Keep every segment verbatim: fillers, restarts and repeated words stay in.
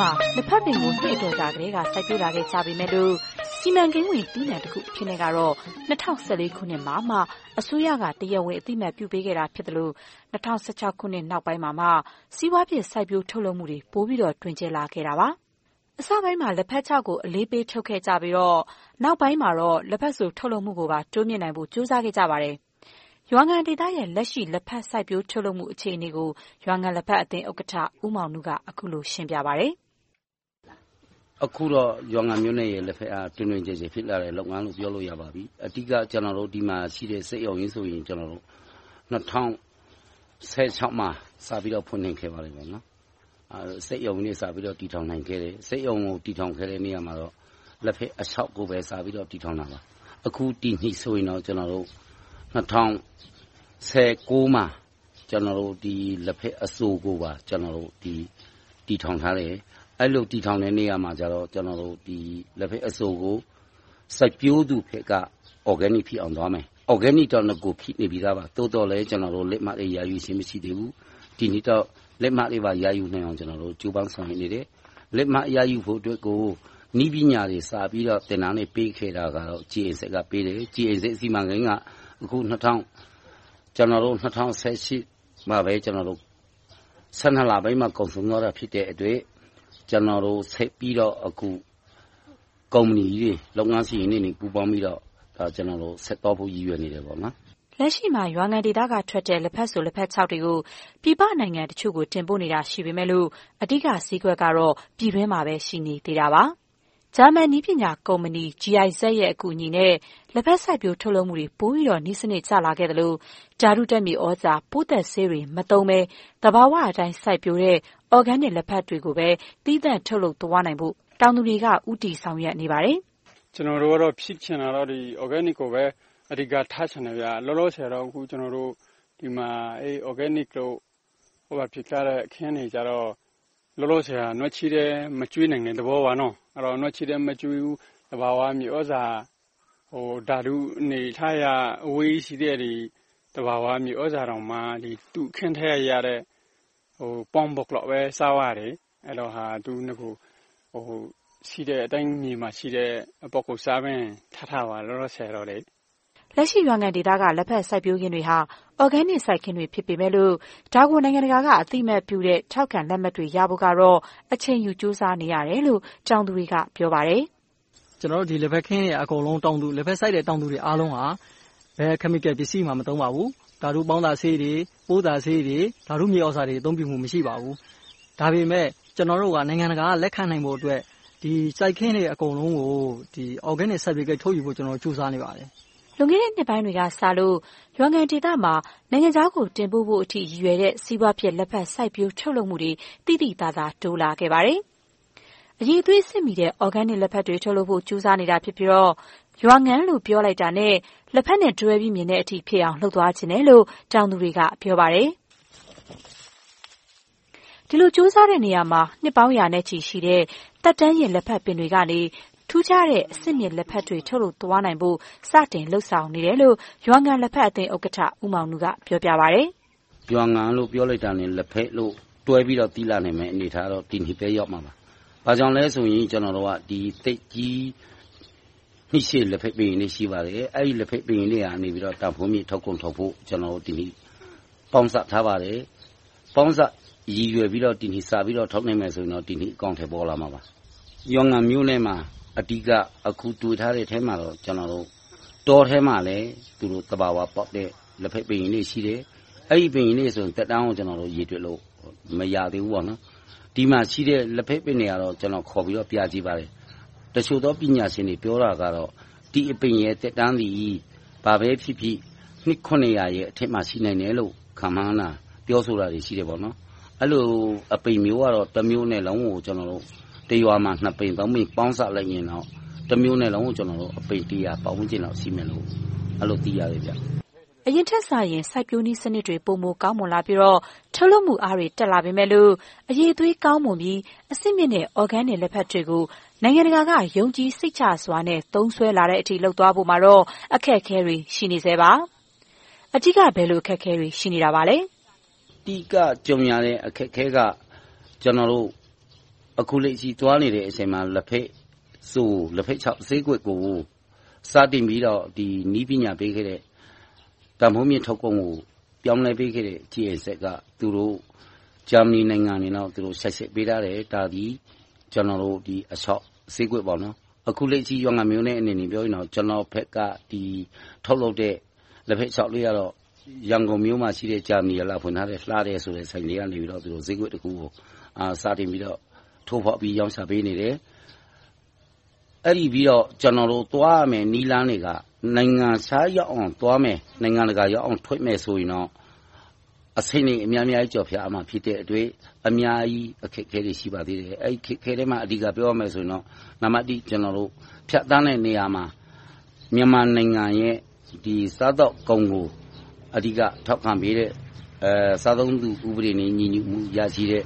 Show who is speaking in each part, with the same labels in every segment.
Speaker 1: မှာလက်ဖက်ပင်ကိုနှစ်တော်ကြာကလေးကစိုက်ပျိုးလာခဲ့ကြပေမဲ့လို့စီမံကိန်းဝင်တည်နံတစ်ခုဖြစ်နေကတော့၂၀၁၄ခုနှစ်မှာမှအစိုးရကတရားဝင်အသိအမှတ်ပြုပေးခဲ့တာဖြစ်တယ်လို့၂၀၁၆ခုနှစ်နောက်ပိုင်းမှာမှစီးပွားဖြစ်စိုက်ပျိုးထုတ်လုပ်မှုတွေပိုပြီးတော့တွင်ကျယ်လာခဲ့တာပါအစပိုင်းမှာလက်ဖက်ခြောက်ကိုအလေးပေးထုတ်ခဲ့ကြပြီးတော့နောက်ပိုင်းမှာတော့လက်ဖက်စိုထုတ်လုပ်မှုကိုပါတိုးမြင့်နိုင်ဖို့ကြိုးစားခဲ့ကြပါတယ်ရွာငံဒေသရဲ့လက်ရှိလက်ဖက်စိုက်ပျိုးထုတ်လုပ်မှုအခြေအနေကိုရွာငံလက်ဖက်အသင်းဥက္ကဋ္ဌဦးမောင်နုကအခုလိုရှင်းပြပါတယ်
Speaker 2: အခုတော့ရွာငံမြို့နယ်ရဲ့လက်ဖက်အားတွင်တွင်ကျယ်ကျယ်ဖြစ်လာတဲ့လုပ်ငန်းလို့ပြောလို့ရပါပြီအတိကကျွန်တော်တို့ဒီမှာရှိတဲ့စိတ်ရောင်ရင်းဆိုရင်ကျွန်တော်တို့၂၀၁၆မှာစပြီးတော့ဖွင့်နေခဲ့ပါလိမ့်မယ်နော်အဲစိတ်ရောင်နဲ့စပြီးတော့တည်ထောင်နိုင်ခဲ့တယ်စိတ်ရောင်ကိုတည်ထောင်ခဲ့တဲ့နေရာမှာတော့လက်ဖက်အလျှောက်ကိုပဲစပြီးတော့တည်ထောင်တာပါအခုတည်နှိဆိုရင်တော့ကျွန်တော်တို့၂၀၁၉မှာကျွန်တော်တို့ဒီလက်ဖက်အစိုးကိုပါကျွန်တော်တို့ဒီတည်ထောင်ထားတယ်အဲ့လိုတည်ထောင်တဲ့နေရာမှာကျတော့ကျွန်တော်တို့ဒီလက်ဖက်အစိုးကိုစိုက်ပျိုးသူဖက်က organic ဖြစ်အောင်သွားမယ် organic တော့ငကိုဖြစ်နေပြီးသားပါတိုးတော့လဲကျွန်တော်တို့လက်မှတ်လေးရယူခြင်းမရှိသေးဘူးဒီနေ့တော့လက်မှတ်လေးပါရယူနိုင်အောင်ကျွန်တော်တို့ကြိုးပမ်းဆောင်နေတယ်လက်မှတ်ရယူဖို့အတွက်ကိုနီးပညာတွေစာပြီးတော့တင်တန်းလေးပေးခဲ့တာကတော့ G A Z ကပေးတယ် G A Z စီမံကိန်းကအခု၂၀၀၀ကျွန်တော်တို့၂၀၁၈မှာပဲကျွန်တော်တို့ဆယ်နှစ်လပိုင်းမှာကုန်ဆုံးသွားတာဖြစ်တဲ့အတွက်ကျွန်တော်တို့ဆက်ပြီးတော့အခုကုမ္ပဏီတွေလုပ်ငန်းစီရင်တွေပူးပေါင်းပြီးတော့ဒါကျွန်တော်တို့ဆက်တော့ဖို့ရည်ရွယ်နေတယ်ပေါ့နော်
Speaker 1: လက်ရှိမှာရွာငံဒေသကထွက်တဲ့လက်ဖက်ဆိုလက်ဖက်ခြောက်တွေကိုပြည်ပနိုင်ငံတချို့ကိုတင်ပို့နေတာရှိပေမဲ့လို့အဓိကဈေးကွက်ကတော့ပြည်တွင်းမှာပဲရှိနေသေးတာပါဂျာမန်နည်းပညာကုမ္ပဏီ G I Z ရဲ့အကူအညီနဲ့လက်ဖက်စိုက်ပျိုးထုတ်လုပ်မှုတွေပိုပြီးတော့နှီးစနစ်ကျလာခဲ့တယ်လို့ဓာတုတက်မြေဩဇာပိုးသက်ဆေးတွေမသုံးဘဲတဘာဝအတိုင်းစိုက်ပျိုးတဲ့ organic လက်ဖက်တွေကိုပဲသီးသန့်ထုတ်လုပ်သွားနိုင်ဖို့တောင်သူတွေကဥတီဆောင်ရွက်နေပါတယ်
Speaker 3: ကျွန်တော်တို့ကတော့ဖြစ်ချင်တာတော့ဒီ organic ကိုပဲအဓိကထားချင်တယ်ဗျာလောလောဆယ်တော့အခုကျွန်တော်တို့ဒီမှာအဲ organic လို့ဟိုဘာဖြစ်ကြတဲ့အခင်းနေကြတော့လောလောဆယ်ကနှွက်ချီတဲ့မကျွေးနိုင်တဲ့သဘောပါနော်အဲ့တော့နှွက်ချီတဲ့မကျွေးဘူးတဘာဝမြေဩဇာဟိုဓာတုနေထားရအဝေးရှိတဲ့ဒီတဘာဝမြေဩဇာတော်မှာဒီသူ့ခင်းထဲရတဲ့ဟိုပေါင်းပုတ်လောက်ပဲစားရတယ်အဲ့တော့ဟာသူကဟိုရှိတဲ့အတိုင်းမြေမှာရှိတဲ့အပေါက်ကိုစားပင်းထားထားပါလောလောဆယ်တော့လေ
Speaker 1: လက်ရှိရွာငံဒေသကလက်ဖက်စိုက်ပျိုးခင်းတွေဟာ organic စိုက်ခင်းတွေဖြစ်ပေမဲ့လို့ဒါကိုနိုင်ငံတကာကအသိအမှတ်ပြုတဲ့ထောက်ခံလက်မှတ်တွေရဖို့ကတော့အချိန်ယူစူးစမ်းနေရတယ်လို့တောင်သူတွေကပြောပါတယ်
Speaker 4: ကျွန်တော်တို့ဒီလက်ဖက်ခင်းရဲ့အကုန်လုံးတောင်သူလက်ဖက်စိုက်တဲ့တောင်သူတွေအားလုံးဟာဘယ် chemical ပစ္စည်းမှမသုံးပါဘူးဓာတုပေါင်းသားဆေးတွေပိုးသားဆေးတွေဓာတုမြေဩဇာတွေအသုံးပြုမှုမရှိပါဘူးဒါပေမဲ့ကျွန်တော်တို့ကနိုင်ငံတကာကလက်ခံနိုင်ဖို့အတွက်ဒီစိုက်ခင်းတွေအကုန်လုံးကိုဒီ organic certificate ထုတ်ယူဖို့ကျွန်တော်တို့စူးစမ်းနေပါတယ်
Speaker 1: လွန်ခဲ့တဲ့နှစ်ပိုင်းတွေကစလို့ရွာငံဒေသမှာနိုင်ငံခြားကိုတင်ပို့ဖို့အထိရည်ရွယ်တဲ့စီးပွားဖြစ်လက်ဖက်စိုက်ပျိုးထုတ်လုပ်မှုတွေတိတိသားသားတိုးလာခဲ့ပါတယ်။အရေးသွေးစစ်မိတဲ့ organic လက်ဖက်တွေထုတ်လုပ်ဖို့ကြိုးစားနေတာဖြစ်ပြီးတော့ရွာငံလို့ပြောလိုက်တာနဲ့လက်ဖက်နဲ့တွဲပြီးမြင်တဲ့အထိဖြစ်အောင်လှုပ်သွားခြင်းနဲ့လို့တောင်သူတွေကပြောပါတယ်။ဒီလိုစူးစမ်းတဲ့နေရာမှာနှစ်ပေါင်းရာနဲ့ချီရှိတဲ့တက်တန်းရင်လက်ဖက်ပင်တွေကနေထူးခြားတဲ့အစစ်မြစ်လက်ဖက်တွေထုတ်လုပ်သွားနိုင်ဖို့စတင်လှုပ်ဆောင်နေတယ်လို့ရွာငံလက်ဖက်အသင်းဥက္ကဋ္ဌဦးမောင်နုကပြောပြပါဗျ
Speaker 2: ။ရွာငံလို့ပြောလိုက်တာနဲ့လက်ဖက်လို့တွဲပြီးတော့တီးလာနိုင်မယ်အနေထားတော့ဒီနှစ်ပဲရောက်မှာပါ။ဘာကြောင့်လဲဆိုရင်ကျွန်တော်တို့ကဒီတိတ်ကြီးနှိရှိလက်ဖက်ပင်တွေရှိပါတယ်။အဲ့ဒီလက်ဖက်ပင်တွေကနေပြီးတော့တန်ဖိုးမြင့်ထုတ်ကုန်ထုတ်ဖို့ကျွန်တော်တို့ဒီနေ့ပေါင်းစပ်ထားပါတယ်။ပေါင်းစပ်ရည်ရွယ်ပြီးတော့ဒီနေ့စာပြီးတော့ထုတ်နိုင်မယ်ဆိုရင်တော့ဒီနေ့အကောင့်ထဲပေါ်လာမှာပါ။ရွာငံမြို့နယ်မှာအဓိကအခုတွေ့ထားတဲ့ထဲမှာတော့ကျွန်တော်တို့တောထဲမှာလည်းသူတို့တဘာဝပေါက်တဲ့လက်ဖက်ပင်တွေရှိတယ်အဲ့ဒီပင်တွေဆိုရင်တက်တန်းကိုကျွန်တော်တို့ရေတွက်လို့မရသေးဘူးပေါ့နော်ဒီမှာရှိတဲ့လက်ဖက်ပင်တွေကတော့ကျွန်တော်ခေါ်ပြီးတော့ပြကြည့်ပါတယ်တချို့သောပညာရှင်တွေပြောတာကတော့ဒီအပင်ရဲ့တက်တန်းသည်ဘာပဲဖြစ်ဖြစ်နှစ်ခုနှစ်ရာရဲ့အထက်မှာရှိနိုင်တယ်လို့ခံမှန်းတာပြောဆိုတာတွေရှိတယ်ပေါ့နော်အဲ့လိုအပင်မျိုးကတော့တစ်မျိုးနဲ့လုံးကိုကျွန်တော်တို့တရွာမှာနှစ်ပင်သုံးပင်ပေါင်းစပ်လိုက်ရင်တော့တစ်မျိုးနဲ့လုံးကိုကျွန်တော်တို့အပင်တရားပေါင်းဝင်ကျင်တော့ရှိမယ်လို့အဲ့လိုသိရတယ်ဗျ
Speaker 1: အရင်ထက်စာရင်စိုက်ပျိုးနည်းစနစ်တွေပုံမကောင်းမွန်လာပြီးတော့ထုတ်လုပ်မှုအားတွေတက်လာပေမဲ့လို့အရေးသွေးကောင်းမွန်ပြီးအစစ်မြစ်တဲ့ organic လက်ဖက်တွေကိုနိုင်ငံတကာကယုံကြည်စိတ်ချစွာနဲ့သုံးစွဲလာတဲ့အထိလှုပ်သွားဖို့မှာတော့အခက်အခဲတွေရှိနေသေးပါအကြီးကဘယ်လိုအခက်အခဲတွေရှိနေတာပါလဲ
Speaker 2: ဒီကကြုံရတဲ့အခက်အခဲကကျွန်တော်တို့အအခုလက်ရှိသွားနေတဲ့အချိန်မှာလက်ဖက်ဆိုလက်ဖက်ချောက်ဈေးကွက်ကိုစတင်ပြီးတော့ဒီနီးပညာပေးခဲ့တဲ့တန်ဖိုးမြင့်ထုတ်ကုန်ကိုပြောင်းလဲပေးခဲ့တဲ့ G I Z ကသူတို့ဂျာမနီနိုင်ငံနေတော့သူတို့ဆက်ဆက်ပေးထားတယ်ဒါဒီကျွန်တော်တို့ဒီအချောက်ဈေးကွက်ပေါ့နော်အခုလက်ရှိရွာငံမျိုးနဲ့အနေနဲ့ပြောရင်တော့ကျွန်တော်ဖက်ကဒီထုတ်လုပ်တဲ့လက်ဖက်ချောက်လေးကတော့ရန်ကုန်မြို့မှာရှိတဲ့ဂျာမနီကလာဖွင့်ထားတဲ့လှတဲ့ဆိုတဲ့ဆိုင်လေးကနေပြီးတော့သူတို့ဈေးကွက်တစ်ခုကိုအာစတင်ပြီးတော့ထိုးဖောက်ပြီးရောင်းချပေးနေတယ်အဲ့ဒီပြီးတော့ကျွန်တော်တို့သွားရမယ်နီးလန်းတွေကနိုင်ငံခြားရောက်အောင်သွားမယ်နိုင်ငံတကာရောက်အောင်ထွက်မယ်ဆိုရင်တော့အစိမ့်နေအများများကြော်ဖျားအမှဖြစ်တဲ့အတွေ့အများကြီးအခက်အခဲတွေရှိပါသေးတယ်အဲ့ဒီခဲထဲမှာအဓိကပြောရမယ်ဆိုရင်တော့နံပါတ်တစ်ကျွန်တော်တို့ဖြတ်တန်းတဲ့နေရာမှာမြန်မာနိုင်ငံရဲ့ဒီစားတော့ကုန်ကိုအဓိကထောက်ခံပေးတဲ့အဲစားသုံးသူဥပဒေနဲ့ညီညွတ်မှုရရှိတဲ့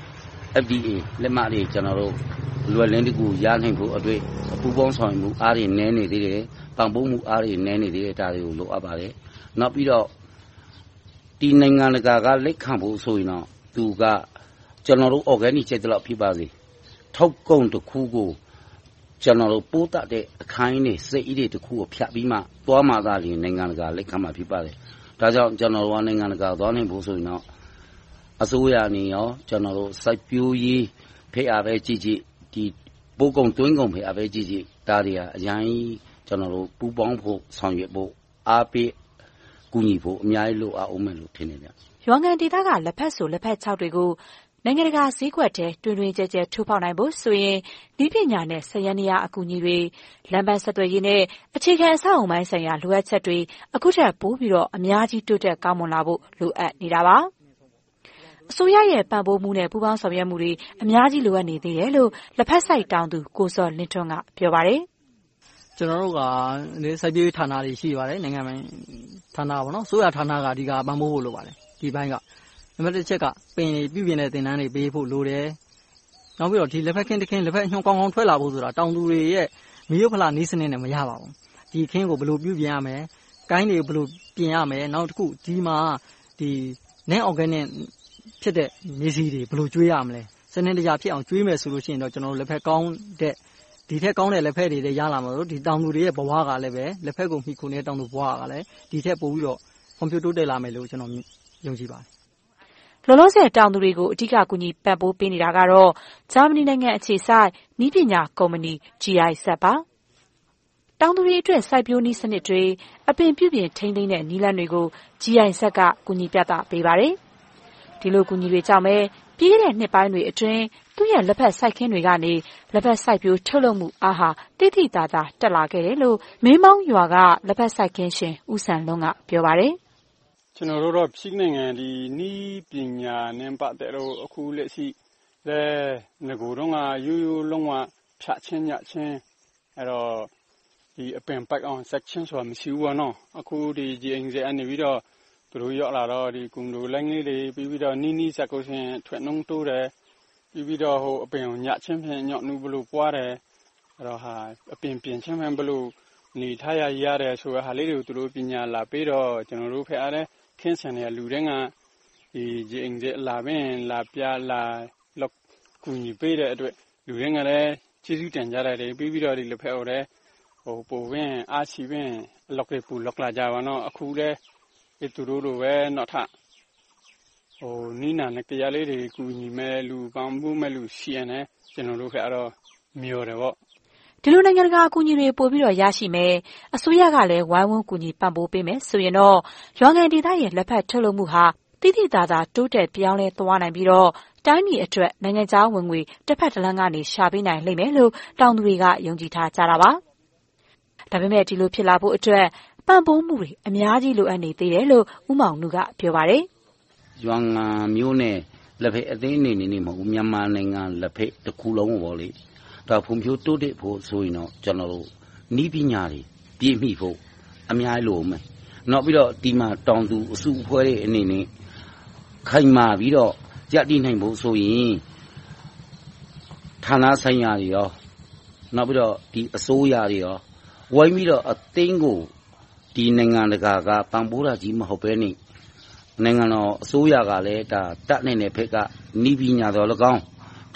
Speaker 2: F D A လက်မှတ်တွေကျွန်တော်တို့လွယ်လင်းတကူရနိုင်ဖို့အတွက်ပူပေါင်းဆောင်မှုအားတွေနည်းနေသေးတယ်ပံ့ပိုးမှုအားတွေနည်းနေသေးတယ်ဒါတွေကိုလိုအပ်ပါတယ်နောက်ပြီးတော့ဒီနိုင်ငံတကာကလက်ခံဖို့ဆိုရင်တော့သူကကျွန်တော်တို့ organic ချက်တလောက်ဖြစ်ပါစေထုတ်ကုန်တစ်ခုကိုကျွန်တော်တို့ပိုးတတ်တဲ့အခိုင်းတွေစိတ်အီးတွေတစ်ခုကိုဖြတ်ပြီးမှသွားမှသာလျှင်နိုင်ငံတကာလက်ခံမှာဖြစ်ပါတယ်ဒါကြောင့်ကျွန်တော်တို့ကနိုင်ငံတကာသွားနိုင်ဖို့ဆိုရင်တော့အစိုးရအနေရောကျွန်တော်တို့စိုက်ပျိုးရေးဖိအားပဲကြည့်ကြည့်ဒီပိုးကုန်တွင်းကုန်ဖိအားပဲကြည့်ကြည့်ဒါတွေကအရင်ကျွန်တော်တို့ပူပေါင်းဖို့ဆောင်ရွက်ဖို့အားပေးကူညီဖို့အများကြီးလိုအားအောင်မယ်လို့ထင်နေကြ
Speaker 1: ရွာငံဒေသကလက်ဖက်ဆိုလက်ဖက်ချောက်တွေကိုနိုင်ငံတကာဈေးကွက်ထဲတွင်တွင်ကျဲကျဲထိုးဖောက်နိုင်ဖို့ဆိုရင်ဒီပညာနဲ့ဆယ်ရန်နေရအကူအညီတွေလမ်းပန်းဆက်သွယ်ရေးနဲ့အခြေခံအဆောက်အုံပိုင်းဆိုင်ရာလိုအပ်ချက်တွေအခုထက်ပိုပြီးတော့အများကြီးတိုးတက်ကောင်းမွန်လာဖို့လိုအပ်နေတာပါအစိုးရရဲ့ပံ့ပိုးမှုနဲ့ပူးပေါင်းဆောင်ရွက်မှုတွေအများကြီးလိုအပ်နေသေးတယ်လို့လက်ဖက်ဆိုင်တောင်သူကိုစောလင်းထွန်းကပြောပါတယ်
Speaker 4: ကျွန်တော်တို့ကဒီစိုက်ပျိုးရေးဌာနတွေရှိပါတယ်နိုင်ငံပိုင်ဌာနပေါ့နော်ဆိုရဌာနကဒီကပံ့ပိုးဖို့လိုပါတယ်ဒီဘိုင်းကနံပါတ်တစ်ချက်ကပင်တွေပြုပြင်တဲ့သင်တန်းတွေပေးဖို့လိုတယ်နောက်ပြီးတော့ဒီလက်ဖက်ခင်းတစ်ခင်းလက်ဖက်ညှောင်းကောင်းကောင်းထွက်လာဖို့ဆိုတာတောင်သူတွေရဲ့မီးရုပ်ဖလာနီးစနစ်နဲ့မရပါဘူးဒီခင်းကိုဘယ်လိုပြုပြင်ရမလဲကိုင်းတွေဘယ်လိုပြင်ရမလဲနောက်တစ်ခုဒီမှာဒီnet organic ဖြစ်တဲ့မြေစီတွေဘယ်လိုကျွေးရမလဲစနစ်တကျဖြစ်အောင်ကျွေးမယ်ဆိုလို့ရှိရင်တော့ကျွန်တော်တို့လက်ဖက်ကောင်းတဲ့ဒီထက်ကောင်းတဲ့လက်ဖက်တွေလည်းရလာမှာလို့ဒီတောင်သူတွေရဲ့ဘဝကလည်းပဲလက်ဖက်ကိုမှီခိုနေတဲ့တောင်သူဘဝကလည်းဒီထက်ပိုပြီးတော့ကွန်ပျူတာတိုးတက်လာမယ်လို့ကျွန်တော်ယုံကြည်ပါတယ်
Speaker 1: လောလောဆယ်တောင်သူတွေကိုအဓိကကူညီပံ့ပိုးပေးနေတာကတော့ဂျာမနီနိုင်ငံအခြေစိုက်နည်းပညာကုမ္ပဏီ G I Z ပါတောင်သူတွေအတွက်စိုက်ပျိုးနည်းစနစ်တွေအပင်ပြုပြင်ထိန်းသိမ်းတဲ့နည်းလမ်းတွေကို G I Z ကကူညီပြသပေးပါတယ်ဒီလိုကူညီတွေကြောင့်ပဲပြီးခဲ့တဲ့နှစ်ပိုင်းတွေအတွင်းသူ့ရဲ့လက်ဖက်စိုက်ခင်းတွေကနေလက်ဖက်စိုက်ပျိုးထုတ်လုပ်မှုအားဟာတိတိတသာတက်လာခဲ့တယ်လို့မင်းမောင်းရွာကလက်ဖက်စိုက်ခင်းရှင်ဦးစံလုံးကပြောပါတယ်
Speaker 3: ကျွန်တော်တို့တော့ဖြစ်နိုင်ငံဒီနီးပညာနဲ့ပတ်သက်လို့အခုလက်ရှိလဲငကိုတော့ကရိုးရိုးလုံးဝဖြတ်ချင်းညချင်းအဲ့တော့ဒီအပင်ပိုက်အောင် section ဆိုတာမရှိဘူးပေါ့နော်အခုဒီ G I Z အနေပြီးတော့သူတို့ရောက်လာတော့ဒီကုံတို့လိုင်းလေးတွေပြီးပြီးတော့နီးနီးစက်ကိုရှင်ထွက်နှုံးတိုးတယ်ပြီးပြီးတော့ဟိုအပင်ကိုညချင်းဖြင့်ညော့နူးဘလို့ပွားတယ်အဲ့တော့ဟာအပင်ပြင်ချင်းဖြင့်ဘလို့နေထားရရတယ်ဆိုတော့ဟာလေးတွေသူတို့ပညာလာပြီးတော့ကျွန်တော်တို့ဖက်အားတဲ့ခင်းဆန်တဲ့လူတွေကဒီ G I Z လာပင်လာပြလာလောက်ကူညီပေးတဲ့အတွက်လူတွေကလည်းကျေးဇူးတင်ကြတယ်ပြီးပြီးတော့ဒီလက်ဖက်ဟိုတဲ့ဟိုပိုပင်အားချီပင်လောက်တွေပူလောက်လာကြပါတော့အခုလည်းဒီသူတို့လိုပဲနောက်ထပ်ဟိုနီးနာနဲ့တရားလေးတွေကူညီမဲ့လူပံ့ပိုးမဲ့လူရှိရနေကျွန်တော်တို့ကတော့မျောတယ်ပေါ့
Speaker 1: ဒီလိုနိုင်ငံတကာအကူအညီတွေပို့ပြီးတော့ရရှိမယ်အစိုးရကလည်းဝိုင်းဝန်းကူညီပံ့ပိုးပေးမယ်ဆိုရင်တော့ရွာငံဒေသရဲ့လက်ဖက်ထုတ်လုပ်မှုဟာတိတိတသာတိုးတက်ပြောင်းလဲသွားနိုင်ပြီးတော့တိုင်းပြည်အတွက်နိုင်ငံခြားဝင်ငွေတစ်ဖက်တစ်လမ်းကနေရှာပေးနိုင်လိမ့်မယ်လို့တောင်သူတွေကယုံကြည်ထားကြတာပါဒါပေမဲ့ဒီလိုဖြစ်လာဖို့အတွက်ပံ့ပိုးမှုတွေအများကြီးလိုအပ်နေသေးတယ်လို့ဦးမောင်နုကပြောပါတယ်
Speaker 2: ရွာငံမျိုးနဲ့လက်ဖက်အသိအနေနဲ့မဟုတ်မြန်မာနိုင်ငံလက်ဖက်တစ်ခုလုံးပေါ့လေဒါဖွံ့ဖြိုးတိုးတက်ဖို့ဆိုရင်တော့ကျွန်တော်တို့နီးပညာတွေပြည့်မီဖို့အများကြီးလိုမယ်နောက်ပြီးတော့ဒီမှာတောင်သူအစုအဖွဲ့ရဲ့အနေနဲ့ခိုင်မာပြီးတော့ကြက်တည်နိုင်ဖို့ဆိုရင်ဌာနဆိုင်ရာတွေရောနောက်ပြီးတော့ဒီအစိုးရတွေရောဝိုင်းပြီးတော့အသိန်းကိုဒီနိုင်ငံတကာကပံ့ပိုးတာကြီးမဟုတ်ပဲနေနိုင်ငံတော်အစိုးရကလည်းဒါတတ်နေတဲ့ဘက်ကနီးပညာတော်၎င်းဒါ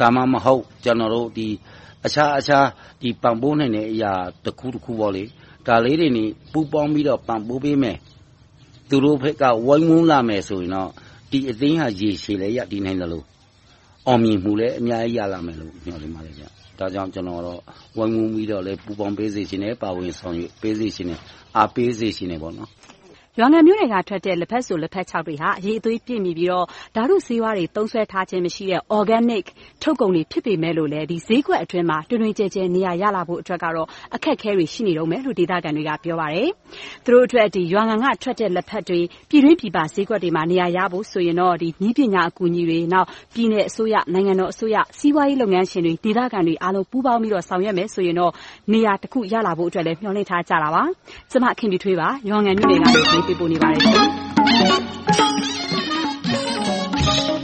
Speaker 2: ဒါမှမဟုတ်ကျွန်တော်တို့ဒီအခြားအခြားဒီပံ့ပိုးနိုင်တဲ့အရာတစ်ခုတစ်ခုပေါ့လေဒါလေးတွေနေပူပေါင်းပြီးတော့ပံ့ပိုးပေးမယ်သူတို့ဘက်ကဝိုင်းဝန်းလာမယ်ဆိုရင်တော့ဒီအသိဟာရေရှည်လည်းရတည်နိုင်တယ်လို့အောင်မြင်မှုလည်းအများကြီးရလာမယ်လို့ပြောနေပါလေဗျဒါကြောင့်ကျွန်တော်တော့ဝိုင်းဝန်းပြီးတော့လည်းပူပေါင်းပေးစေခြင်းနဲ့ပါဝင်ဆောင်ရွက်ပေးစေခြင်းနဲ့အားပေးစေခြင်းနဲ့ပေါ့နော်
Speaker 1: ရွာငံမြို့နယ်ကထွက်တဲ့လက်ဖက်ဆိုလက်ဖက်ခြောက်တွေဟာအရေးအသွေးပြည့်မီပြီးတော့ဓာတုဆေးဝါးတွေသုံးဆွဲထားခြင်းမရှိတဲ့ organic ထုတ်ကုန်တွေဖြစ်ပေမဲ့လို့လည်းဒီဈေးကွက်အတွင်းမှာတွင်တွင်ကျဲကျဲနေရာရလာဖို့အတွက်ကတော့အခက်အခဲတွေရှိနေတော့မယ်လို့ဒေသခံတွေကပြောပါတယ်။သူတို့အတွက်ဒီရွာငံကထွက်တဲ့လက်ဖက်တွေပြည်တွင်းပြည်ပဈေးကွက်တွေမှာနေရာရဖို့ဆိုရင်တော့ဒီနည်းပညာအကူအညီတွေနောက်ပြည်내အစိုးရနိုင်ငံတော်အစိုးရစီးပွားရေးလုပ်ငန်းရှင်တွေဒေသခံတွေအားလုံးပူးပေါင်းပြီးတော့ဆောင်ရွက်မယ်ဆိုရင်တော့နေရာတစ်ခုရလာဖို့အတွက်လည်းမျှော်လင့်ထားကြတာပါ။ကျမခင်ဗျထွေးပါရွာငံမြို့နယ်ကနေပေးပို့နေပါတယ်ရှင်